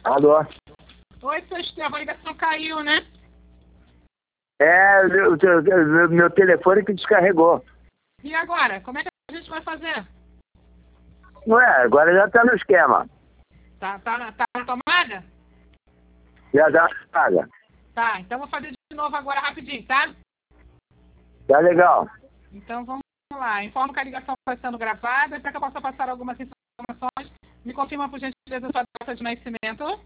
Alô? Oi, seu Estevão, a ligação caiu, né? Meu telefone que descarregou. E agora? Como é que a gente vai fazer? Não é, agora já tá no esquema. Tá na tomada? Já dá paga. Tá, então vou fazer de novo agora rapidinho, tá? Tá legal. Então vamos lá. Informo que a ligação está sendo gravada. Para que eu possa passar algumas informações, me confirma por gentileza a sua data de nascimento,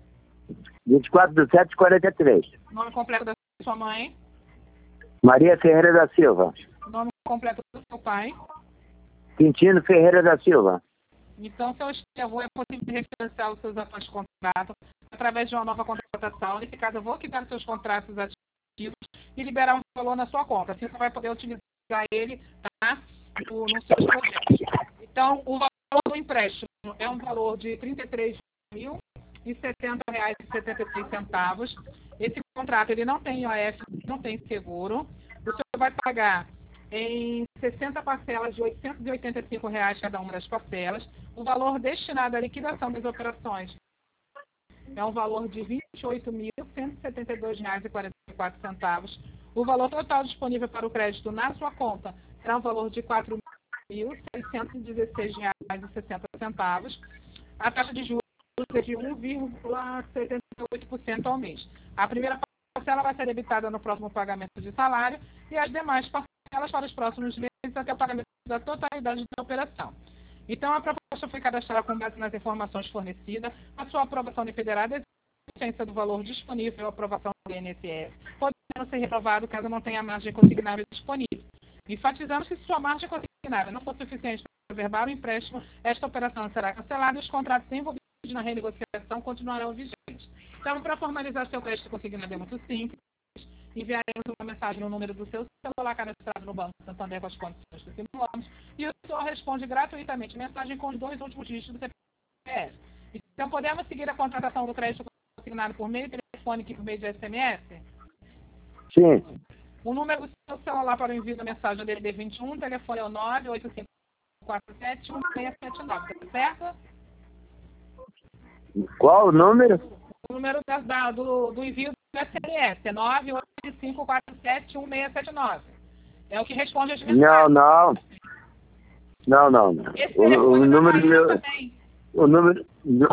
24/7/43. nome completo da sua mãe, Maria Ferreira da Silva. nome completo do seu pai. Quintino Ferreira da Silva. Então, seu Estevão, é possível referenciar os seus atuais contratos através de uma nova contratação. Nesse caso, eu vou quitar os seus contratos ativos e liberar um valor na sua conta. Assim, você vai poder utilizar ele, tá? Nos seus projetos. Então, o valor do empréstimo é um valor de R$ 33.070,76. Esse contrato ele não tem IOF, não tem seguro. O senhor vai pagar em 60 parcelas de R$ 885 cada uma das parcelas. O valor destinado à liquidação das operações é um valor de R$ 28.172,44. O valor total disponível para o crédito na sua conta será um valor de R$ 4.616,60. A taxa de juros é de 1,78% ao mês. A primeira parcela vai ser debitada no próximo pagamento de salário e as demais parcelas para os próximos meses até o pagamento da totalidade da operação. Então, a proposta foi cadastrada com base nas informações fornecidas. A sua aprovação dependerá da existência do valor disponível à aprovação do INSS, podendo ser reprovado caso não tenha margem consignável disponível. Enfatizamos que se sua margem consignável não for suficiente para verbar o empréstimo, esta operação será cancelada e os contratos envolvidos na renegociação continuarão vigentes. Então, para formalizar seu crédito consignado é muito simples. Enviaremos uma mensagem no número do seu celular cadastrado no Banco Santander com as condições que simulamos e o senhor responde gratuitamente mensagem com os 2 últimos dígitos do CPF. Então, podemos seguir a contratação do crédito consignado por meio telefônico e por meio de SMS? Sim. O número do seu celular para o envio da mensagem é DDD 21, o telefone é o 985471679, tá certo? Qual o número? O número do envio do SMS é 985471679. É o que responde às mensagens. Não. Esse O telefone da número do Maria meu... também. O número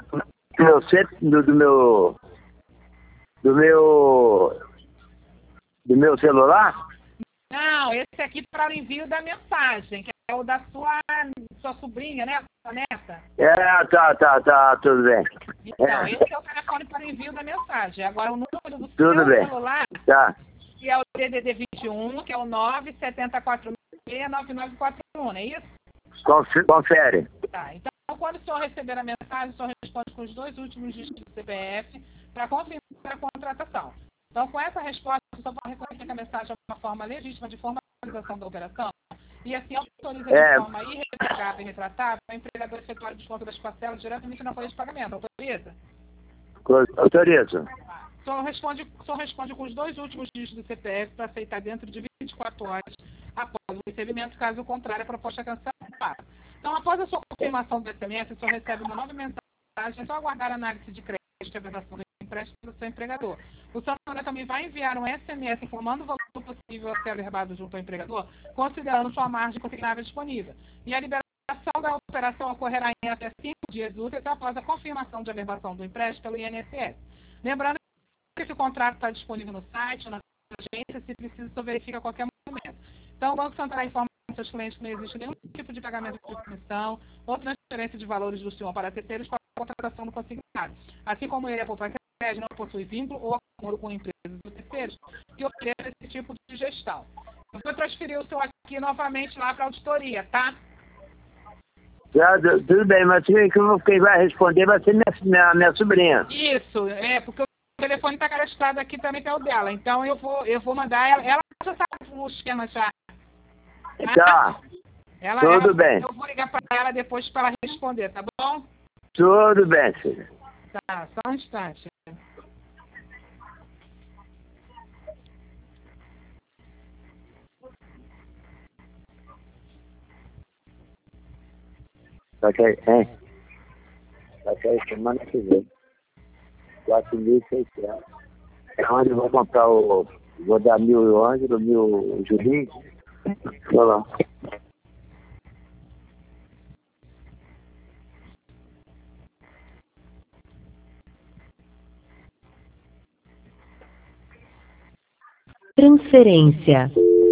do meu celular? Não, esse aqui para o envio da mensagem, que é o da sua sobrinha, né? Sua neta. Tá, tudo bem. Então, esse é o telefone para o envio da mensagem. Agora, o número do Tudo seu bem. celular, Tá. que é o DDD 21, que é o 970469941, não é isso? Confere. Tá, então quando o senhor receber a mensagem, o senhor responde com os 2 últimos dígitos do CPF para confirmar a contratação. Então, com essa resposta, o senhor vai reconhecer que a mensagem é uma forma legítima de formalização da operação e assim autoriza de forma irrevogável e retratável o empregador efetuar o desconto das parcelas diretamente na folha de pagamento. Autoriza? Autorizo. O senhor responde com os 2 últimos dígitos do CPF para aceitar dentro de 24 horas após o recebimento, caso contrário, a proposta é cancelada. Então, após a sua confirmação do SMS, o senhor recebe uma nova mensagem, é só aguardar a análise de crédito e a vedação do empréstimo do seu empregador. O senhor também vai enviar um SMS informando o valor possível a ser averbado junto ao empregador, considerando sua margem consignável disponível. E a liberação da operação ocorrerá em até 5 dias úteis após a confirmação de averbação do empréstimo pelo INSS. Lembrando que esse contrato está disponível no site, na agência, se precisa, só verifica a qualquer momento. Então, o Banco Santander informa aos seus clientes que não existe nenhum tipo de pagamento de comissão ou transferência de valores do senhor para terceiros para a contratação do consignado. Assim como ele, a poupança não possui vínculo ou acordo com empresas ou terceiros que ofereçam esse tipo de gestão. Eu vou transferir o senhor aqui novamente lá para a auditoria, tá? Tudo bem, mas quem vai responder vai ser minha sobrinha. Isso, porque o telefone está cadastrado aqui também, que é o dela. Então eu vou mandar ela. Ela já sabe o esquema já. Tá. Tudo bem. Eu vou ligar para ela depois para ela responder, tá bom? Tudo bem, filho. Tá, só um instante. Vai cair semana que vem. 4.600. É onde eu vou comprar o... Vou dar 1.000 o Ângelo, 1.000 o Julinho. Vou lá. Transferência.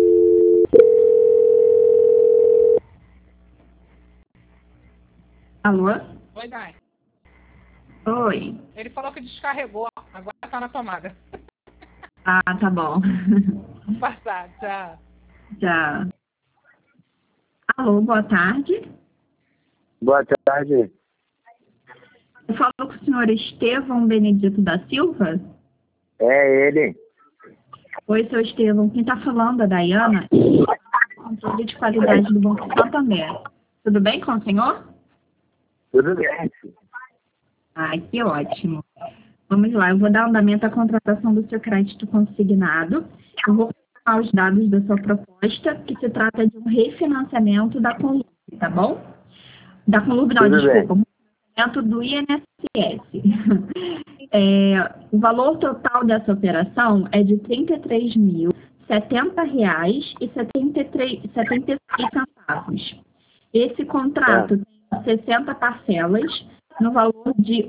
Alô? Oi, Dai. Oi. Ele falou que descarregou. Agora tá na tomada. Ah, tá bom. Passar, tchau. Já. Alô, boa tarde. Boa tarde. Eu falo com o senhor Estevão Benedito da Silva? É ele. Oi, seu Estevão. Quem está falando é a Dayana, controle de qualidade do Banco Santander. Tudo bem com o senhor? Tudo bem. Ai, que ótimo. Vamos lá, eu vou dar andamento à contratação do seu crédito consignado. Eu vou colocar os dados da sua proposta, que se trata de um refinanciamento da Conlub, tá bom? Da Conlub não, Tudo desculpa, um refinanciamento do INSS. O valor total dessa operação é de R$ 33.070,76. Esse contrato tem 60 parcelas no valor de R$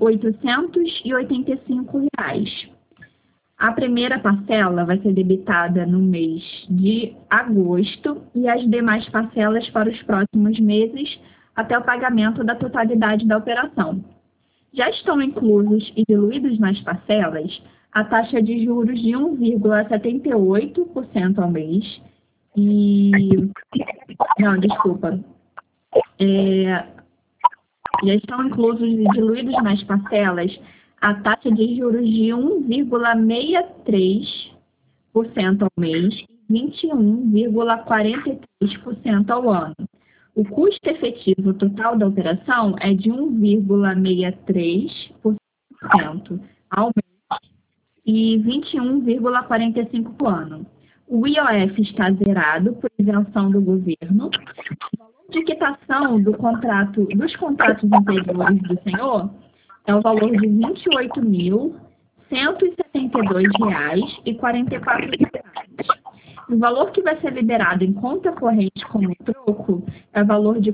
885. A primeira parcela vai ser debitada no mês de agosto e as demais parcelas para os próximos meses até o pagamento da totalidade da operação. Já estão inclusos e diluídos nas parcelas a taxa de juros de 1,78% ao mês Não, desculpa. Já estão inclusos e diluídos nas parcelas a taxa de juros de 1,63% ao mês e 21,43% ao ano. O custo efetivo total da operação é de 1,63% ao mês e 21,45% ao ano. O IOF está zerado por isenção do governo. O valor de quitação dos contratos anteriores do senhor é o valor de R$ 28.172,44. O valor que vai ser liberado em conta corrente como troco é o valor de R$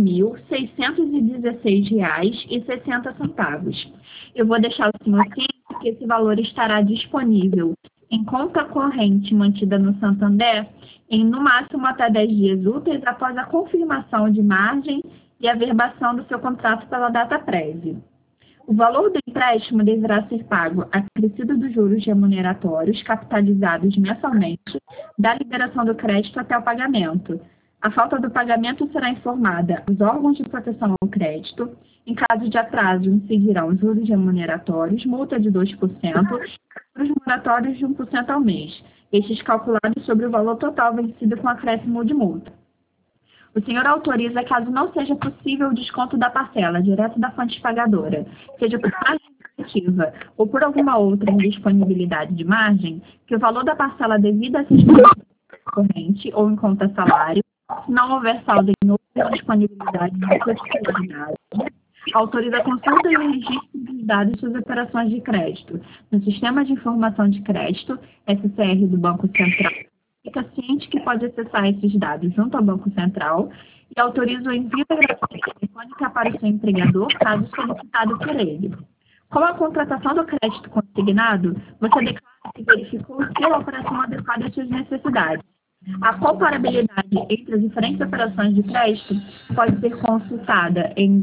4.616,60. Eu vou deixar o senhor ciente que esse valor estará disponível em conta corrente mantida no Santander em no máximo até 10 dias úteis após a confirmação de margem e averbação do seu contrato pela data prévia. O valor do empréstimo deverá ser pago acrescido dos juros remuneratórios capitalizados mensalmente da liberação do crédito até o pagamento. A falta do pagamento será informada aos órgãos de proteção ao crédito. Em caso de atraso, incidirão juros remuneratórios, multa de 2% e juros moratórios de 1% ao mês, estes calculados sobre o valor total vencido com acréscimo de multa. O senhor autoriza, caso não seja possível o desconto da parcela direto da fonte pagadora, seja por margem efetiva ou por alguma outra indisponibilidade de margem, que o valor da parcela devida seja corrente ou em conta salário, se não houver saldo em outra disponibilidade de titularidade, autoriza a consulta e o registro dos dados de suas operações de crédito no Sistema de Informação de Crédito, SCR do Banco Central. Fica ciente que pode acessar esses dados junto ao Banco Central e autoriza o envio da gravação telefônica para o seu empregador, caso solicitado por ele. Com a contratação do crédito consignado, você declara que verificou se a operação adequada às suas necessidades. A comparabilidade entre as diferentes operações de crédito pode ser consultada em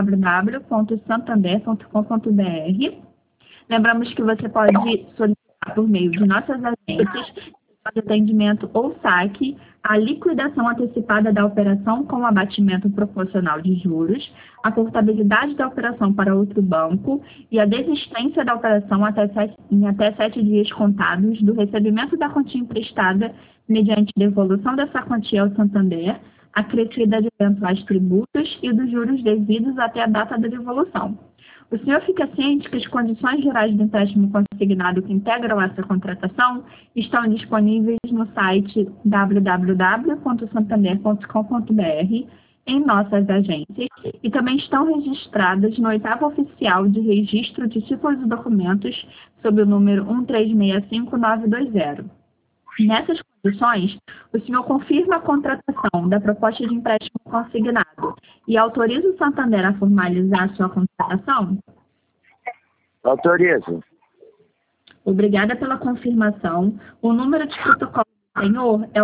www.santander.com.br. Lembramos que você pode solicitar por meio de nossas agências de atendimento ou saque, a liquidação antecipada da operação com abatimento proporcional de juros, a portabilidade da operação para outro banco e a desistência da operação em até 7 dias contados do recebimento da quantia emprestada mediante devolução dessa quantia ao Santander, acrescida de eventuais tributos e dos juros devidos até a data da devolução. O senhor fica ciente que as condições gerais do empréstimo consignado que integram essa contratação estão disponíveis no site www.santander.com.br em nossas agências e também estão registradas no 8º Oficial de Registro de Títulos e Documentos, sob o número 1365920. Nessas condições, o senhor confirma a contratação da proposta de empréstimo consignado e autoriza o Santander a formalizar a sua contratação? Autorizo. Obrigada pela confirmação. O número de protocolo do senhor é o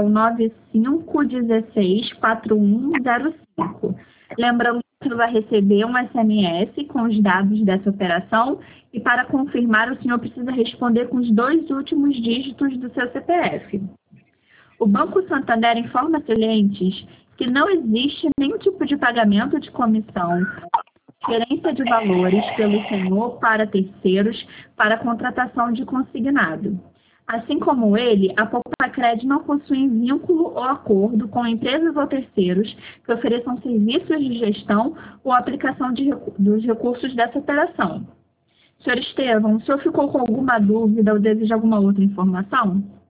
95164105. Lembrando que você vai receber um SMS com os dados dessa operação e para confirmar o senhor precisa responder com os 2 últimos dígitos do seu CPF. O Banco Santander informa aos clientes que não existe nenhum tipo de pagamento de comissão, transferência de valores pelo senhor para terceiros para a contratação de consignado. Assim como ele, a Poupa-Cred não possui vínculo ou acordo com empresas ou terceiros que ofereçam serviços de gestão ou aplicação dos recursos dessa operação. Senhor Estevão, o senhor ficou com alguma dúvida ou deseja alguma outra informação?